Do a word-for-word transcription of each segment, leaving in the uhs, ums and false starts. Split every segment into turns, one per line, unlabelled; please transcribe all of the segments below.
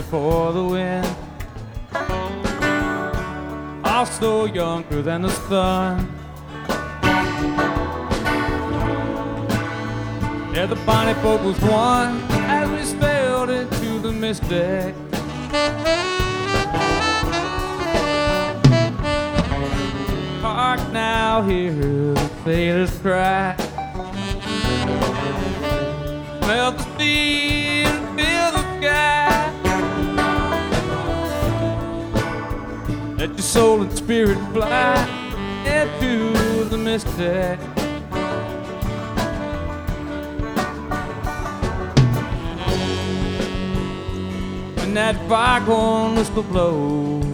before the wind. Also younger than the sun. Yeah, the bonnie boat was one as we sailed into the mystic. Hark now, hear the sailors cry. Smell the sea and feel the sky. Let your soul and spirit fly into the mystic. When that foghorn whistle blows,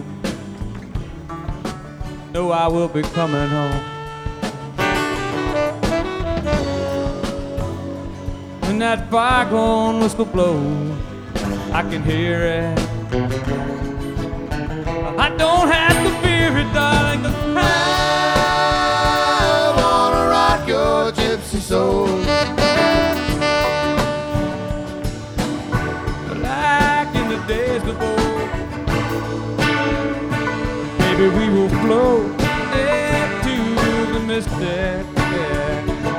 know I will be coming home. When that foghorn whistle blows, I can hear it. I don't have to fear it, darling, 'cause
I wanna rock your gypsy soul.
Like in the days of old, maybe we will float into the mystic. Yeah.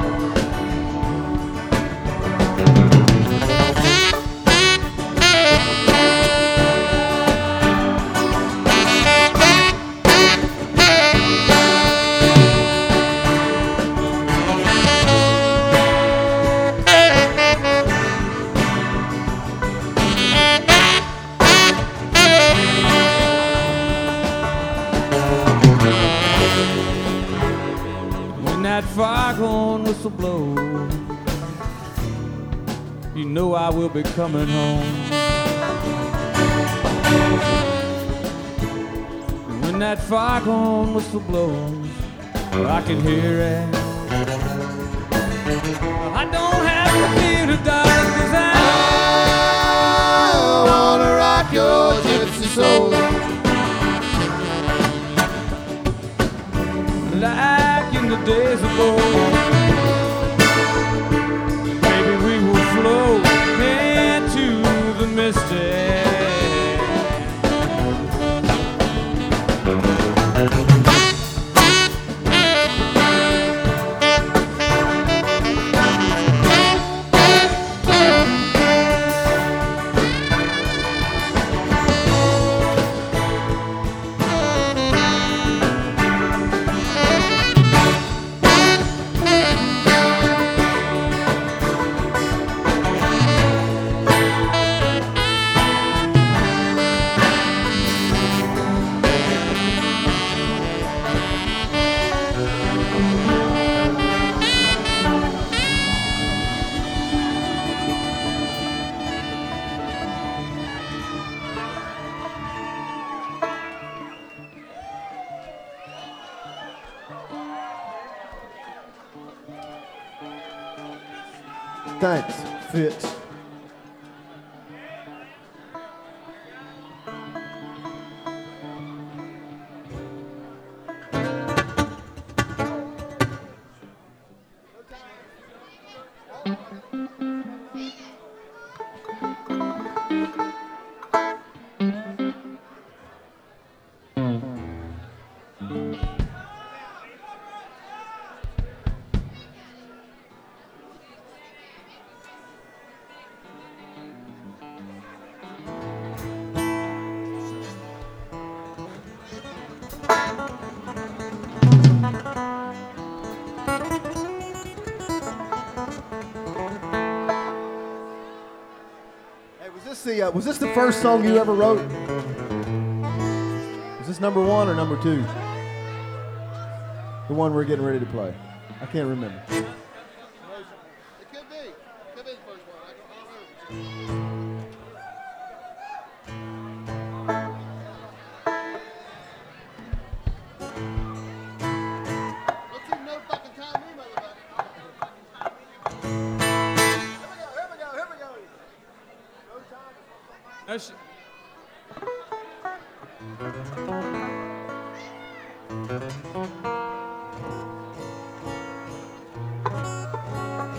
That foghorn whistle blows, you know I will be coming home. When that foghorn whistle blows, I can hear it. I don't have to fear the dark, 'cause I,
I wanna rock your gypsy soul.
like in the days of old, maybe we will float into the mystic.
Thanks, Fitz. The, uh, was this the first song you ever wrote? Was this number one or number two? The one we're getting ready to play. I can't remember.
It could be. It could be the first one. I don't remember. Don't you no fucking time me, motherfucker. Here we go, here we go, here we go. No time.
No sh-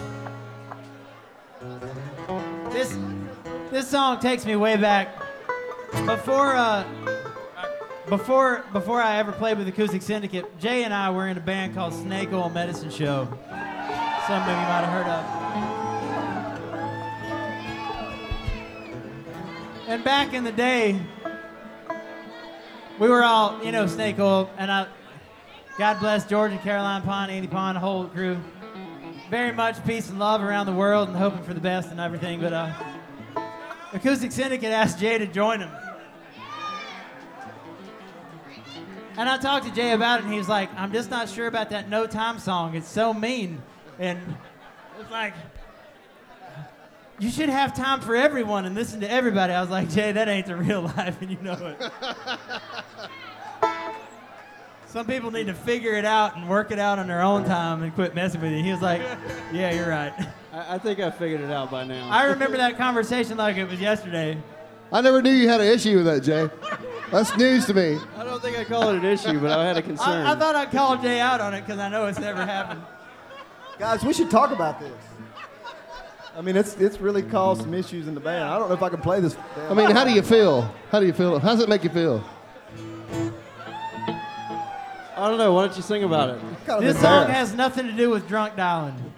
This this song takes me way back before uh, before before I ever played with Acoustic Syndicate, Jay and I were in a band called Snake Oil Medicine Show. Some of you might have heard of. And back in the day, we were all, you know, Snake Oil, and I, God bless George and Caroline Pond, Andy Pond, the whole crew. Very much peace and love around the world and hoping for the best and everything, but uh, Acoustic Syndicate asked Jay to join them. And I talked to Jay about it, and he was like, I'm just not sure about that No Time song. It's so mean. And it's like, you should have time for everyone and listen to everybody. I was like, Jay, that ain't the real life, and you know it. Some people need to figure it out and work it out on their own time and quit messing with you. He was like, yeah, you're right.
I, I think I figured it out by now.
I remember that conversation like it was yesterday.
I never knew you had an issue with that, Jay. That's news to me.
I don't think I call it an issue, but I had a concern.
I, I thought I'd call Jay out on it because I know it's never happened.
Guys, we should talk about this. I mean, it's it's really caused some issues in the band. I don't know if I can play this.
I mean, how do you feel? How do you feel? How does it make you feel?
I don't know. Why don't you sing about it?
Kind of
This song
embarrassed.
has nothing to do with drunk dialing.